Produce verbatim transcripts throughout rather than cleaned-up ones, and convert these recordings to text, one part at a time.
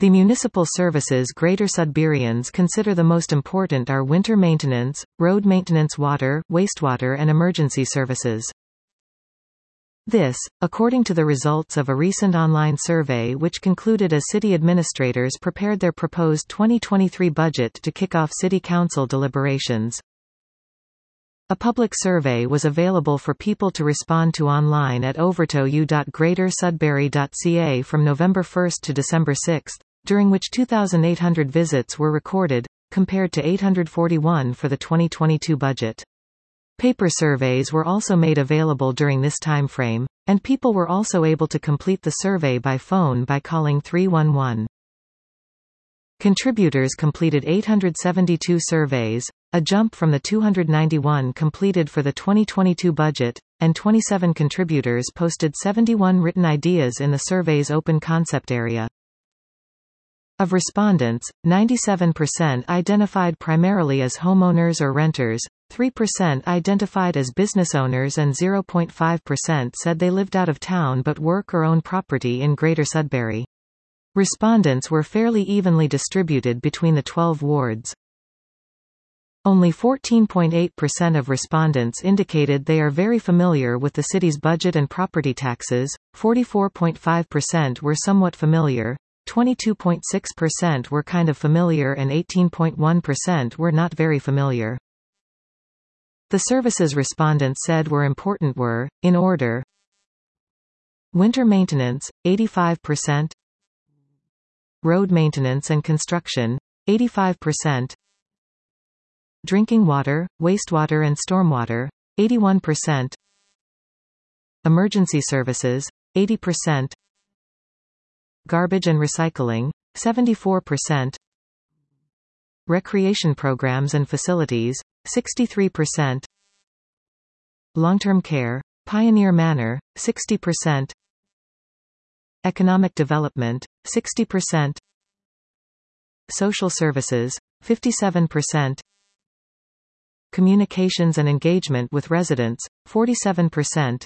The municipal services Greater Sudburyans consider the most important are winter maintenance, road maintenance, water, wastewater and emergency services. This, according to the results of a recent online survey which concluded as city administrators prepared their proposed twenty twenty-three budget to kick off city council deliberations. A public survey was available for people to respond to online at overtou dot greater sudbury dot c a from November first to December sixth, during which two thousand eight hundred visits were recorded, compared to eight hundred forty-one for the twenty twenty-two budget. Paper surveys were also made available during this time frame, and people were also able to complete the survey by phone by calling three one one. Contributors completed eight hundred seventy-two surveys, a jump from the two hundred ninety-one completed for the twenty twenty-two budget, and twenty-seven contributors posted seventy-one written ideas in the survey's open concept area. Of respondents, ninety-seven percent identified primarily as homeowners or renters, three percent identified as business owners and zero point five percent said they lived out of town but work or own property in Greater Sudbury. Respondents were fairly evenly distributed between the twelve wards. Only fourteen point eight percent of respondents indicated they are very familiar with the city's budget and property taxes, forty-four point five percent were somewhat familiar, twenty-two point six percent were kind of familiar and eighteen point one percent were not very familiar. The services respondents said were important were, in order: winter maintenance, eighty-five percent; road maintenance and construction, eighty-five percent; drinking water, wastewater and stormwater, eighty-one percent; emergency services, eighty percent; garbage and recycling, seventy-four percent; recreation programs and facilities, sixty-three percent; long-term care, Pioneer Manor, sixty percent; economic development, sixty percent; social services, fifty-seven percent; communications and engagement with residents, forty-seven percent;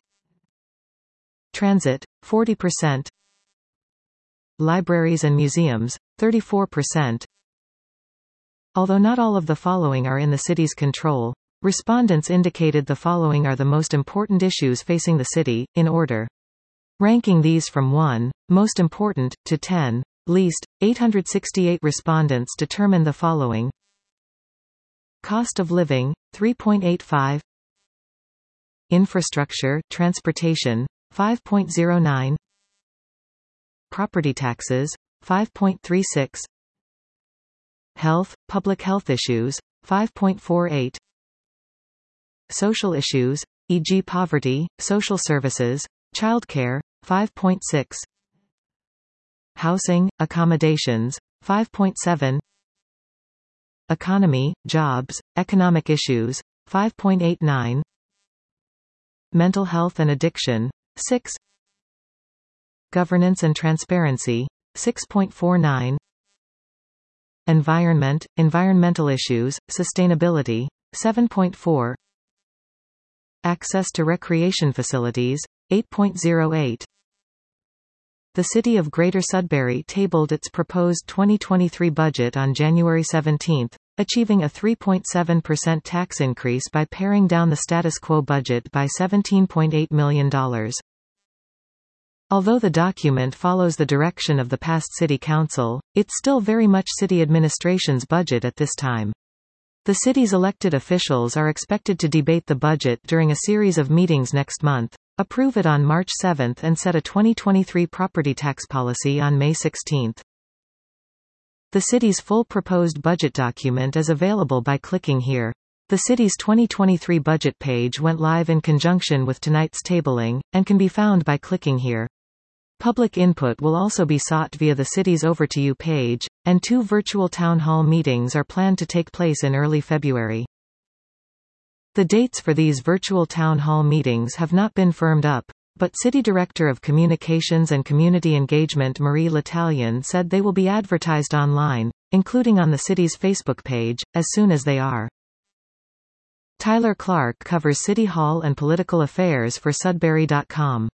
transit, forty percent; libraries and museums, thirty-four percent. Although not all of the following are in the city's control, respondents indicated the following are the most important issues facing the city, in order. Ranking these from one, most important, to ten, least, eight hundred sixty-eight respondents determined the following: cost of living, three point eight five; infrastructure, transportation, five point zero nine; property taxes, five point three six; health, public health issues, five point four eight; social issues, for example poverty, social services, childcare, five point six; housing, accommodations, five point seven; economy, jobs, economic issues, five point eight nine; mental health and addiction, six; governance and transparency, six point four nine; environment, environmental issues, sustainability, seven point four; access to recreation facilities, eight point zero eight. The City of Greater Sudbury tabled its proposed twenty twenty-three budget on January seventeenth, achieving a three point seven percent tax increase by paring down the status quo budget by seventeen point eight million dollars. Although the document follows the direction of the past City Council, it's still very much City Administration's budget at this time. The city's elected officials are expected to debate the budget during a series of meetings next month, approve it on March seventh and set a twenty twenty-three property tax policy on May sixteenth. The city's full proposed budget document is available by clicking here. The city's twenty twenty-three budget page went live in conjunction with tonight's tabling, and can be found by clicking here. Public input will also be sought via the city's Over to You page, and two virtual town hall meetings are planned to take place in early February. The dates for these virtual town hall meetings have not been firmed up, but City Director of Communications and Community Engagement Marie L'Italien said they will be advertised online, including on the city's Facebook page, as soon as they are. Tyler Clark covers City Hall and political affairs for Sudbury dot com.